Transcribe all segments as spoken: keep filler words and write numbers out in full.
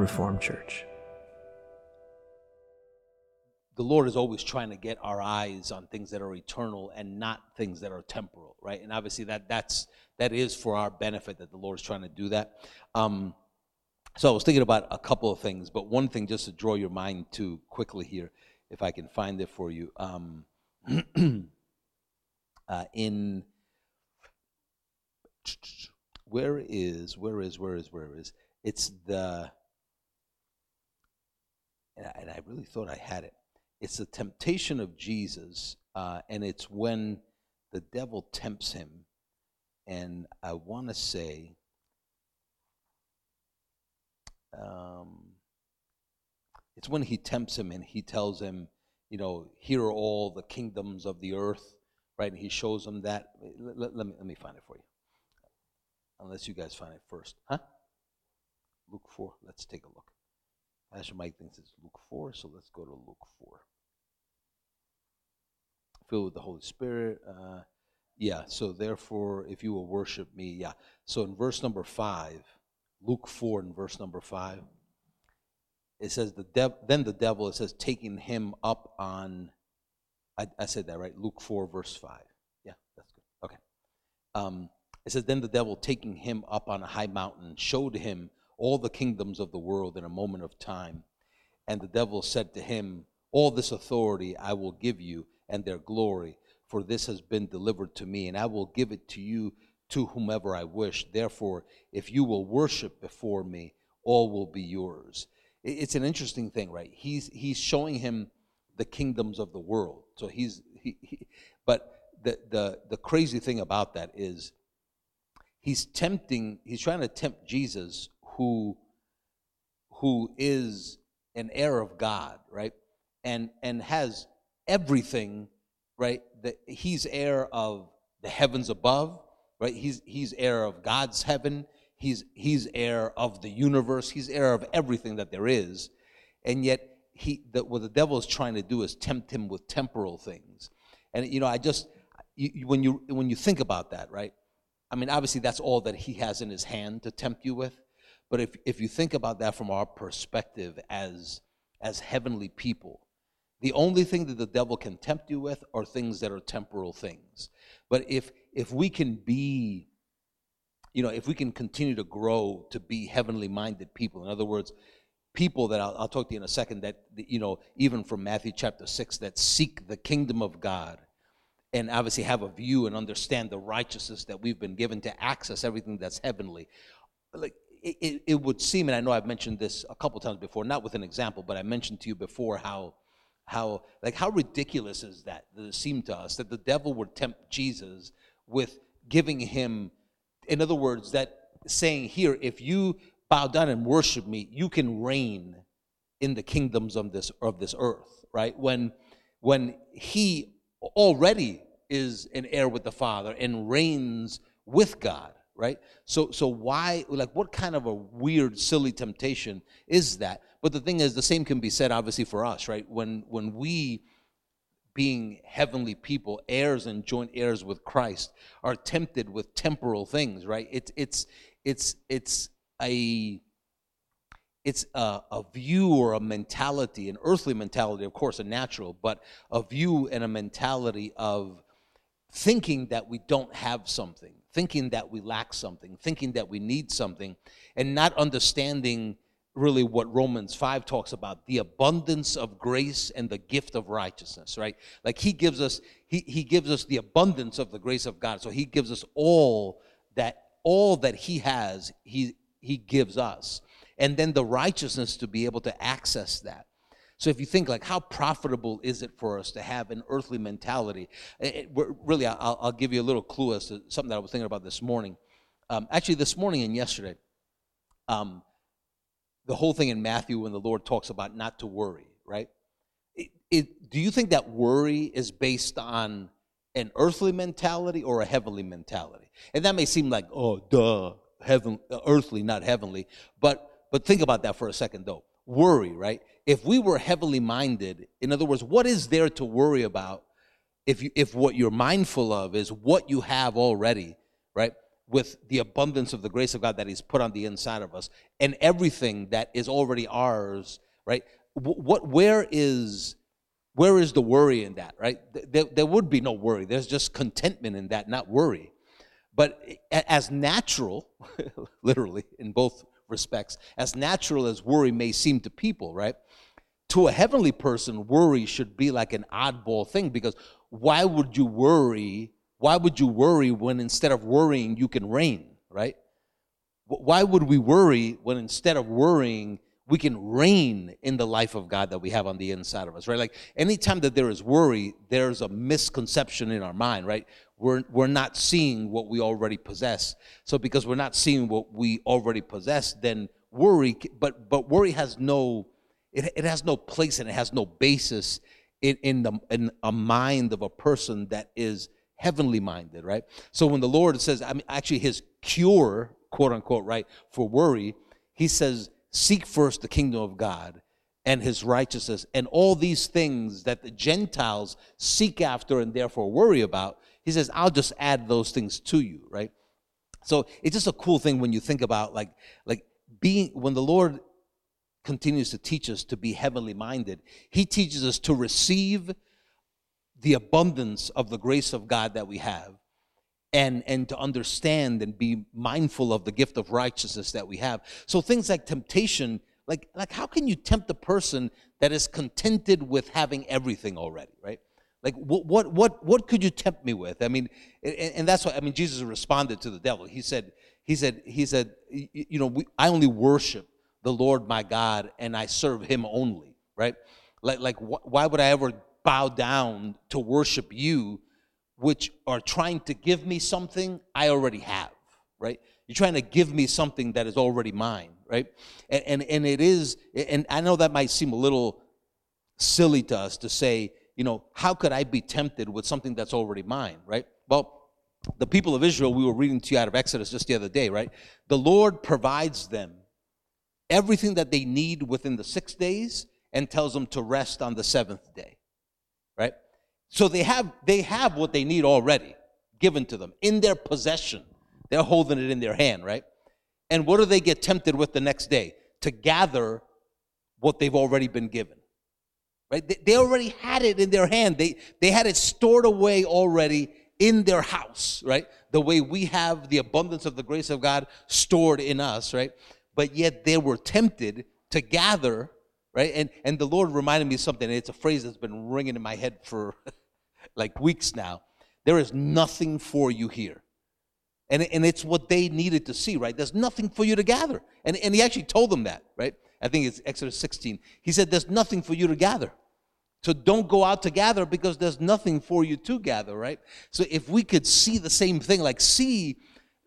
Reformed Church. The Lord is always trying to get our eyes on things that are eternal and not things that are temporal, right? And obviously that that's that is for our benefit that the Lord is trying to do that. Um, so I was thinking about a couple of things, but one thing just to draw your mind to quickly here, if I can find it for you. Um, uh, in where is where is where is where is it's the and I, and I really thought I had it. It's the temptation of Jesus, uh, and it's when the devil tempts him. And I want to say, um, it's when he tempts him and he tells him, you know, here are all the kingdoms of the earth, right? And he shows him that. Let, let, let me let me find it for you, unless you guys find it first, huh? Luke four. Let's take a look. Pastor Mike thinks it's Luke four, so let's go to Luke four. Filled with the Holy Spirit. Uh, yeah, so therefore, if you will worship me, yeah. So in verse number five, Luke four in verse number five, it says, the dev- then the devil, it says, taking him up on, I, I said that, right? Luke four, verse five. Yeah, that's good. Okay. Um, it says, then the devil, taking him up on a high mountain, showed him all the kingdoms of the world in a moment of time. And the devil said to him, all this authority I will give you and their glory, for this has been delivered to me, and I will give it to you to whomever I wish. Therefore, if you will worship before me, all will be yours. It's an interesting thing, right? He's he's showing him the kingdoms of the world. So he's he, he but the the the crazy thing about that is he's tempting, he's trying to tempt Jesus, who who is an heir of God, right? And and has everything, right? That he's heir of the heavens above, right? He's he's heir of God's heaven. He's he's heir of the universe. He's heir of everything that there is, and yet he the, what the devil is trying to do is tempt him with temporal things. And you know, I just you, you- when you when you think about that, right? I mean, obviously that's all that he has in his hand to tempt you with. But if if you think about that from our perspective as as heavenly people, the only thing that the devil can tempt you with are things that are temporal things. But if if we can be, you know, if we can continue to grow to be heavenly minded people, in other words, people that I'll, I'll talk to you in a second, that, you know, even from Matthew chapter six, that seek the kingdom of God and obviously have a view and understand the righteousness that we've been given to access everything that's heavenly. Like it, it, it would seem, and I know I've mentioned this a couple times before, not with an example, but I mentioned to you before how how like how ridiculous is that that it seemed to us that the devil would tempt Jesus with giving him, in other words, that saying here, if you bow down and worship me, you can reign in the kingdoms of this of this earth, right? When when he already is an heir with the Father and reigns with God, right? So so why, like, what kind of a weird, silly temptation is that? But the thing is, the same can be said obviously for us, right? When when we, being heavenly people, heirs and joint heirs with Christ, are tempted with temporal things, right? It's it's it's it's a it's a, a view or a mentality, an earthly mentality, of course, a natural, but a view and a mentality of thinking that we don't have something, thinking that we lack something, thinking that we need something, and not understanding really what Romans five talks about, the abundance of grace and the gift of righteousness, right? Like he gives us, he, he gives us the abundance of the grace of God. So he gives us all that, all that he has, he he gives us. And then the righteousness to be able to access that. So if you think, like, how profitable is it for us to have an earthly mentality? It, it- we're- really, I'll, I'll give you a little clue as to something that I was thinking about this morning. Um, actually, this morning and yesterday, um, the whole thing in Matthew when the Lord talks about not to worry, right? It, it, do you think that worry is based on an earthly mentality or a heavenly mentality? And that may seem like, oh, duh, heaven, earthly, not heavenly. But but think about that for a second, though. Worry, right? If we were heavenly minded, in other words, what is there to worry about if you if what you're mindful of is what you have already, right? with the abundance of the grace of God that he's put on the inside of us and everything that is already ours, right? What, where is, where is the worry in that, right? There, there would be no worry. There's just contentment in that, not worry. But as natural, literally in both respects, as natural as worry may seem to people, right? To a heavenly person, worry should be like an oddball thing, because why would you worry? Why would you worry when instead of worrying, you can reign, right? Why would we worry when instead of worrying, we can reign in the life of God that we have on the inside of us, right? Like anytime that there is worry, there's a misconception in our mind, right? We're, we're not seeing what we already possess. So because we're not seeing what we already possess, then worry, but but worry has no, it, it has no place and it has no basis in, in, the, in a mind of a person that is heavenly minded, right? So when the Lord says, I mean, actually his cure, quote unquote, right, for worry, he says, seek first the kingdom of God and his righteousness, and all these things that the Gentiles seek after and therefore worry about, he says, I'll just add those things to you, right? So it's just a cool thing when you think about like, like being, when the Lord continues to teach us to be heavenly minded, he teaches us to receive the abundance of the grace of God that we have, and, and to understand and be mindful of the gift of righteousness that we have. So things like temptation, like, like how can you tempt a person that is contented with having everything already, right? Like, what, what, what, what could you tempt me with? I mean, and, and that's why, I mean, Jesus responded to the devil. He said, he said, he said, you know, we, I only worship the Lord my God and I serve him only, right? Like, like wh- why would I ever bow down to worship you, which are trying to give me something I already have, right? You're trying to give me something that is already mine, right? And, and, and it is, and I know that might seem a little silly to us to say, you know, how could I be tempted with something that's already mine, right? Well, the people of Israel, we were reading to you out of Exodus just the other day, right? The Lord provides them everything that they need within the six days and tells them to rest on the seventh day, right? So they have they have what they need already given to them in their possession. They're holding it in their hand, right? And what do they get tempted with the next day? To gather what they've already been given. Right? They, they already had it in their hand. They, they had it stored away already in their house, right? The way we have the abundance of the grace of God stored in us, right? But yet they were tempted to gather, right? And, and the Lord reminded me of something. It's a phrase that's been ringing in my head for like weeks now. There is nothing for you here. And, and it's what they needed to see, right? There's nothing for you to gather. And, and he actually told them that, right? I think it's Exodus sixteen. He said, there's nothing for you to gather. So don't go out to gather because there's nothing for you to gather, right? So if we could see the same thing, like see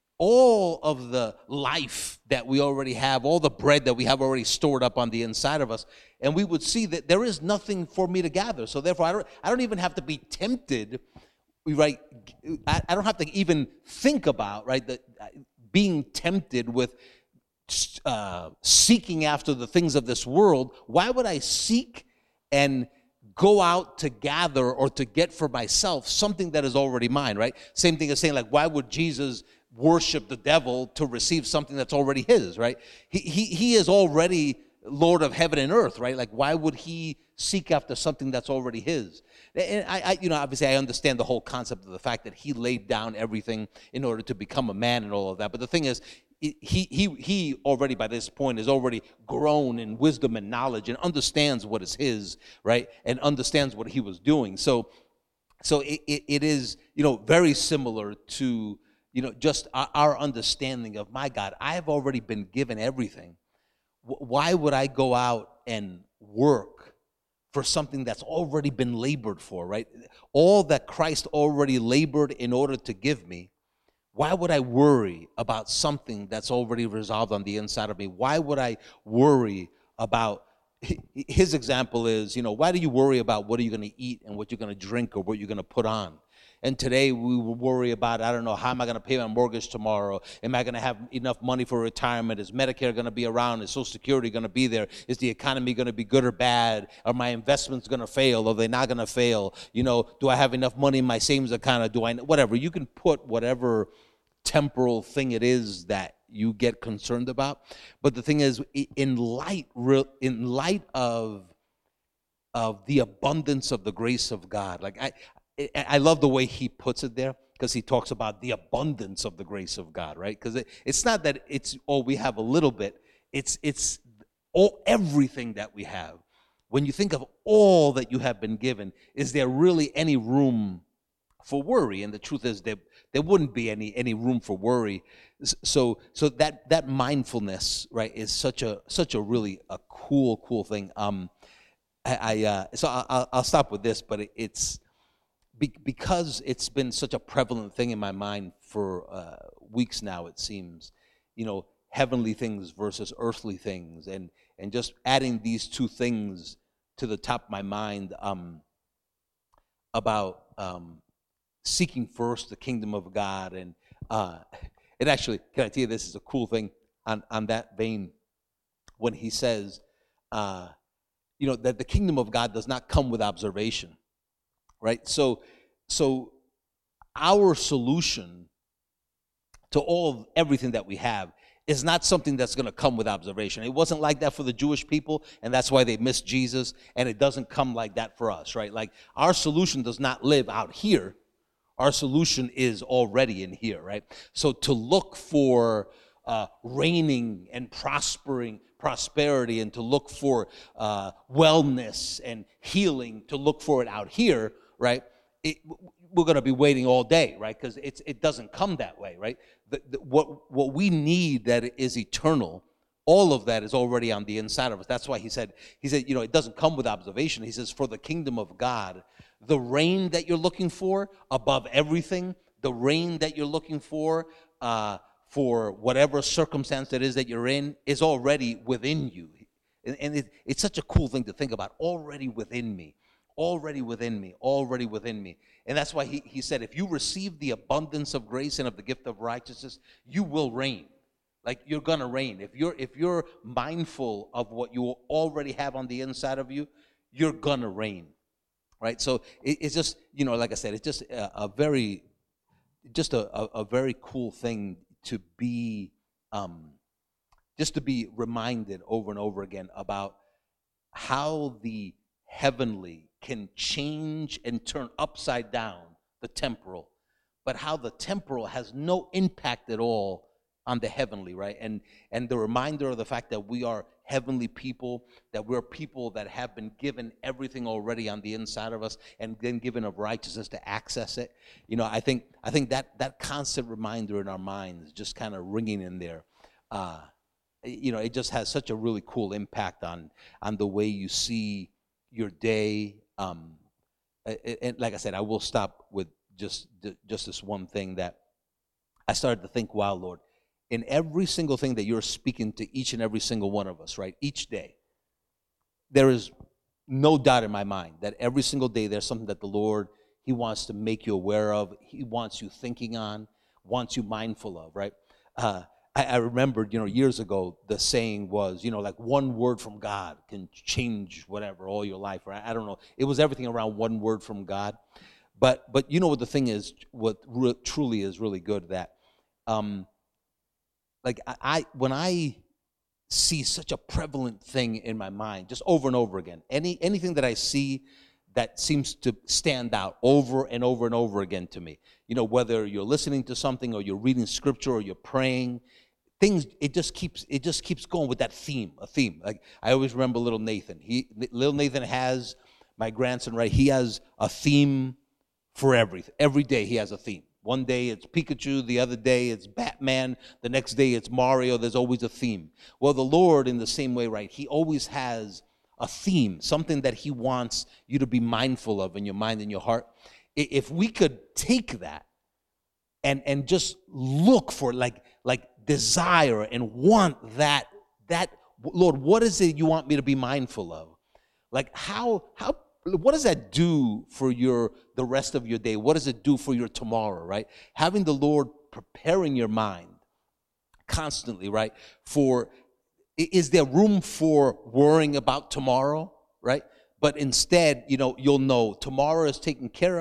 all of the life that we already have, all the bread that we have already stored up on the inside of us, and we would see that there is nothing for me to gather. So therefore, I don't, I don't even have to be tempted, right? I, I don't have to even think about, right, the, being tempted with Uh, seeking after the things of this world. Why would I seek and go out to gather or to get for myself something that is already mine, right? Same thing as saying, like, why would Jesus worship the devil to receive something that's already his, right? He, he, he is already Lord of heaven and earth, right? Like, why would he seek after something that's already his? And I, I, you know, obviously I understand the whole concept of the fact that he laid down everything in order to become a man and all of that. But the thing is, he he he already by this point is already grown in wisdom and knowledge and understands what is his, right? And understands what he was doing. So, so it, it, it is, you know, very similar to, you know, just our, our understanding of, my God, I have already been given everything. Why would I go out and work for something that's already been labored for, right? All that Christ already labored in order to give me. Why would I worry about something that's already resolved on the inside of me? Why would I worry about, his example is, you know, why do you worry about what are you going to eat and what you're going to drink or what you're going to put on? And today we worry about, I don't know, how am I going to pay my mortgage tomorrow? Am I going to have enough money for retirement? Is Medicare going to be around? Is Social Security going to be there? Is the economy going to be good or bad? Are my investments going to fail? Are they not going to fail? You know, do I have enough money in my savings account? Or do I, whatever. You can put whatever temporal thing it is that you get concerned about. But the thing is, in light, in light of of the abundance of the grace of God, like I, I love the way he puts it there, because he talks about the abundance of the grace of God, right? Because it, it's not that it's, oh, we have a little bit. It's it's all everything that we have. When you think of all that you have been given, is there really any room for worry? And the truth is, there there wouldn't be any any room for worry. So so that that mindfulness, right, is such a such a really a cool cool thing. Um, I, I uh, so I'll, I'll stop with this, but it, it's be, because it's been such a prevalent thing in my mind for uh, weeks now. It seems, you know, heavenly things versus earthly things, and and just adding these two things to the top of my mind, um, about um, seeking first the kingdom of God. And uh, and actually, can I tell you, this is a cool thing on on that vein, when he says, uh, you know, that the kingdom of God does not come with observation, right? So, so our solution to all everything that we have is not something that's going to come with observation. It wasn't like that for the Jewish people, and that's why they missed Jesus, and it doesn't come like that for us, right? Like, our solution does not live out here. Our solution is already in here, right? So to look for uh, reigning and prospering prosperity, and to look for uh, wellness and healing, to look for it out here, right? It, we're going to be waiting all day, right? Because it's it doesn't come that way, right? The, the, what what we need that is eternal, all of that is already on the inside of us. That's why he said he said you know, it doesn't come with observation. He says, for the kingdom of God, the reign that you're looking for above everything, the reign that you're looking for uh, for whatever circumstance it is that you're in, is already within you. And, and it, it's such a cool thing to think about. Already within me. Already within me. Already within me. And that's why he, he said, if you receive the abundance of grace and of the gift of righteousness, you will reign. Like, you're going to reign. If you're, if you're mindful of what you already have on the inside of you, you're going to reign. Right? So it, it's just, you know, like I said, it's just a, a very, just a, a, a very cool thing to be, um, just to be reminded over and over again about how the heavenly can change and turn upside down the temporal, but how the temporal has no impact at all on the heavenly, right? And and the reminder of the fact that we are heavenly people, that we're people that have been given everything already on the inside of us, and then given of righteousness to access it. You know, I think I think that that constant reminder in our minds, just kind of ringing in there, uh, you know, it just has such a really cool impact on on the way you see your day. Um, and like I said, I will stop with just just this one thing that I started to think, wow, Lord, in every single thing that you're speaking to each and every single one of us, right, each day, there is no doubt in my mind that every single day there's something that the Lord, he wants to make you aware of, he wants you thinking on, wants you mindful of, right? Uh, I, I remembered, you know, years ago, the saying was, you know, like, one word from God can change whatever, all your life, right? I don't know. It was everything around one word from God. But, but you know what the thing is, what re- truly is really good, that, um, like, I, I, when I see such a prevalent thing in my mind, just over and over again, any anything that I see that seems to stand out over and over and over again to me, you know, whether you're listening to something or you're reading scripture or you're praying, things, it just keeps it just keeps going with that theme, a theme. Like, I always remember little Nathan. He, little Nathan has, my grandson, right? He has a theme for everything. Every day he has a theme. One day it's Pikachu, the other day it's Batman, the next day it's Mario. There's always a theme. Well, the Lord, in the same way, right, he always has a theme, something that he wants you to be mindful of in your mind and your heart. If we could take that and and just look for, like, like desire and want that, that, Lord, what is it you want me to be mindful of? Like, how, how, what does that do for your the rest of your day? What does it do for your tomorrow, right? Having the Lord preparing your mind constantly, right? For, is there room for worrying about tomorrow, right? But instead, you know, you'll know tomorrow is taken care of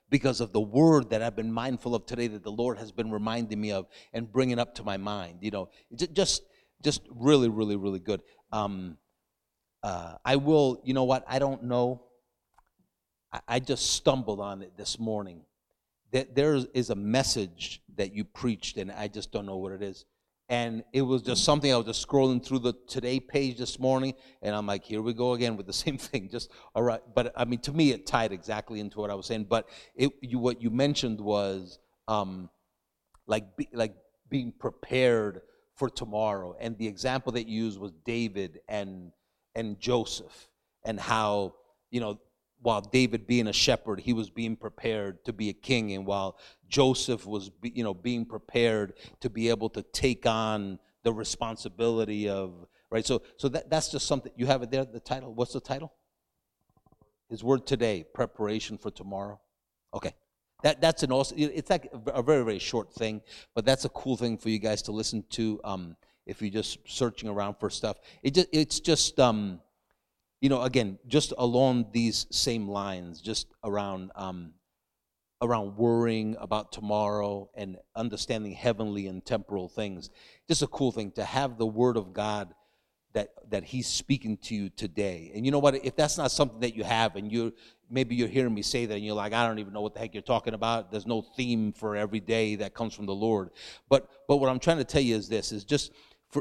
because of the word that I've been mindful of today that the Lord has been reminding me of and bringing up to my mind. You know, just just really, really, really good. Um, uh, I will, you know what, I don't know. I, I just stumbled on it this morning. That there is a message that you preached, and I just don't know what it is. And it was just something, I was just scrolling through the Today page this morning, and I'm like, here we go again with the same thing. Just, all right. But, I mean, to me, it tied exactly into what I was saying. But it, you, what you mentioned was um, like, be, like being prepared for tomorrow. And the example that you used was David and and Joseph, and how, you know, while David being a shepherd, he was being prepared to be a king, and while Joseph was, you know, being prepared to be able to take on the responsibility of, right? So, so that that's just something. You have it there, the title. What's the title? His word today, preparation for tomorrow. Okay, that that's an awesome. It's like a very very short thing, but that's a cool thing for you guys to listen to. Um, if you're just searching around for stuff, it just it's just um. You know, again, just along these same lines, just around um, around worrying about tomorrow and understanding heavenly and temporal things. Just a cool thing to have the Word of God that that He's speaking to you today. And you know what? If that's not something that you have, and you maybe you're hearing me say that, and you're like, I don't even know what the heck you're talking about. There's no theme for every day that comes from the Lord. But but what I'm trying to tell you is this: is just for.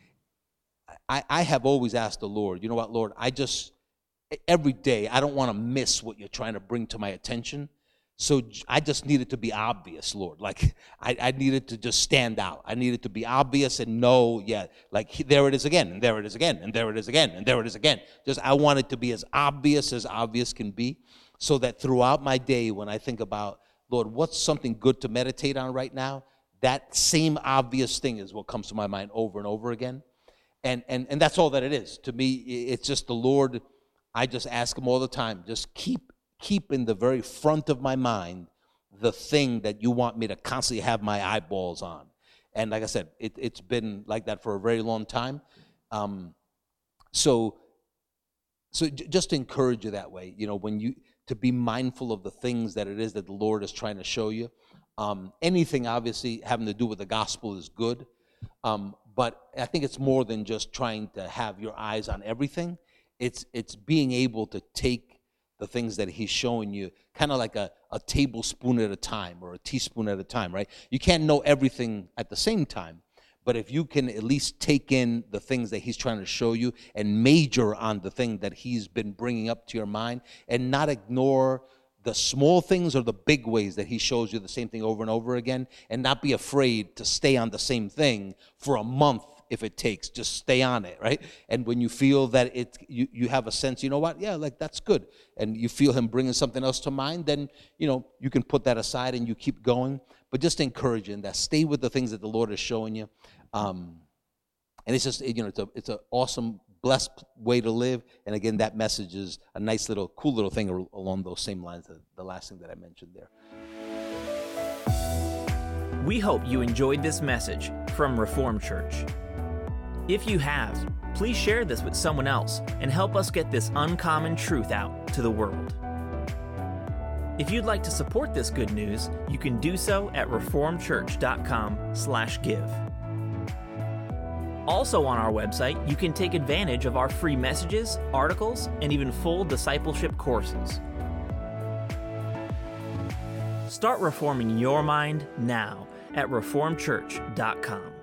I, I have always asked the Lord, you know what, Lord, I just, every day, I don't want to miss what you're trying to bring to my attention. So I just need it to be obvious, Lord. Like, I, I need it to just stand out. I need it to be obvious and know, yeah, like, there it is again, and there it is again, and there it is again, and there it is again. Just, I want it to be as obvious as obvious can be, so that throughout my day, when I think about, Lord, what's something good to meditate on right now, that same obvious thing is what comes to my mind over and over again. And, and and that's all that it is. To me, it's just the Lord. I just ask Him all the time, just keep keep in the very front of my mind the thing that you want me to constantly have my eyeballs on. And like I said, it, it's been like that for a very long time. Um, so so j- just to encourage you that way, you know, when you to be mindful of the things that it is that the Lord is trying to show you. Um, anything obviously having to do with the gospel is good. Um, But I think it's more than just trying to have your eyes on everything. It's it's being able to take the things that He's showing you, kind of like a, a tablespoon at a time or a teaspoon at a time, right? You can't know everything at the same time. But if you can at least take in the things that He's trying to show you and major on the thing that He's been bringing up to your mind, and not ignore the small things or the big ways that He shows you the same thing over and over again, and not be afraid to stay on the same thing for a month if it takes. Just stay on it, right? And when you feel that it, you, you have a sense, you know what, yeah, like that's good, and you feel Him bringing something else to mind, then, you know, you can put that aside and you keep going. But just encouraging that, stay with the things that the Lord is showing you. Um, and it's just, you know, it's a it's an awesome, blessed way to live. And again, that message is a nice little, cool little thing along those same lines, the last thing that I mentioned there. We hope you enjoyed this message from Reformed Church. If you have, please share this with someone else and help us get this uncommon truth out to the world. If you'd like to support this good news, you can do so at reformedchurch.com slash give. Also on our website, you can take advantage of our free messages, articles, and even full discipleship courses. Start reforming your mind now at reformed church dot com.